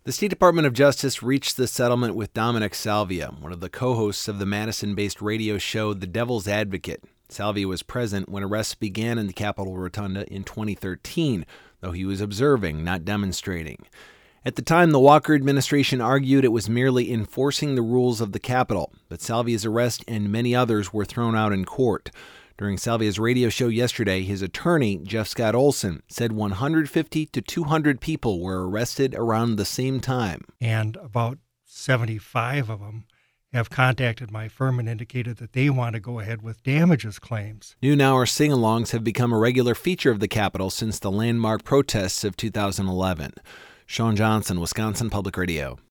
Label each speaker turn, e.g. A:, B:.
A: The State Department of Justice reached the settlement with Dominic Salvia, one of the co-hosts of the Madison-based radio show The Devil's Advocate. Salvia was present when arrests began in the Capitol Rotunda in 2013, though he was observing, not demonstrating. At the time, the Walker administration argued it was merely enforcing the rules of the Capitol, but Salvia's arrest and many others were thrown out in court. During Salvia's radio show yesterday, his attorney, Jeff Scott Olson, said 150 to 200 people were arrested around the same time.
B: And about 75 of them have contacted my firm and indicated that they want to go ahead with damages claims.
A: Noon hour sing-alongs have become a regular feature of the Capitol since the landmark protests of 2011. Sean Johnson, Wisconsin Public Radio.